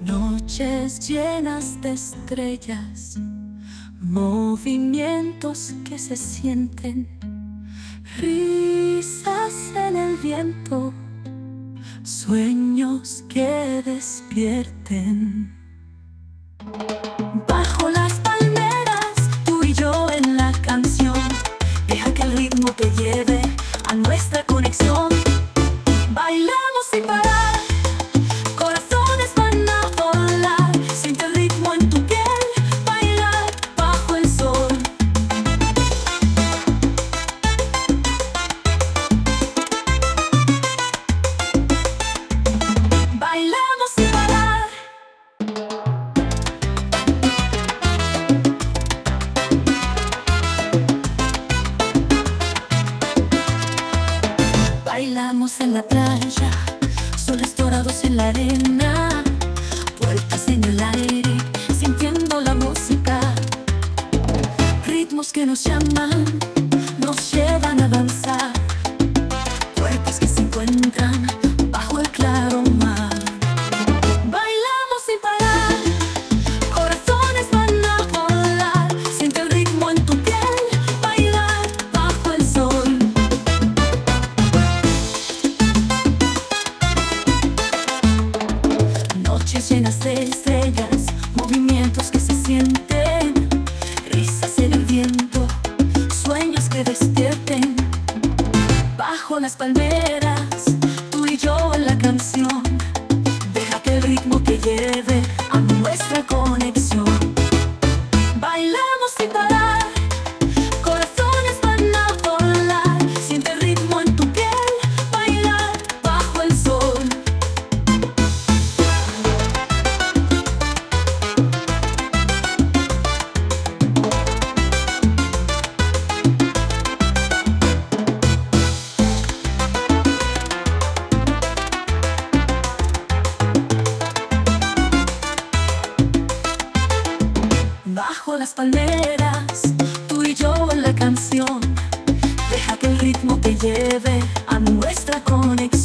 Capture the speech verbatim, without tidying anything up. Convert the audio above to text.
Noches llenas de estrellas, movimientos que se sienten, risas en el viento, sueños que despierten. Bajo las palmeras, tú y yo en la canción, deja que el ritmo te lleve a nuestra conexión. Bailamos sin parar, corazones van a volar, siente el ritmo en tu piel, bailar bajo el sol. Bailamos sin parar. Bailamos en la playa, soles dorados en la arena, vueltas en el aire, sintiendo la música. Ritmos que nos llaman, nos llevan a danzar, cuerpos que se encuentran bajo el claro mar. Bailamos sin parar, corazones van a volar, siente el ritmo en tu piel, bailar bajo el sol. Noches llenas de estrellas, movimientos que se sienten, risas en el viento, sueños que despierten. Bajo las palmeras, tú y yo en la canción, deja que el ritmo te lleve a nuestra conexión. Bailamos sin parar, corazones van a volar, siente el ritmo en tu piel, bailar bajo el sol. Bajo las palmeras, tú y yo en la canción, deja que el ritmo te lleve a nuestra conexión.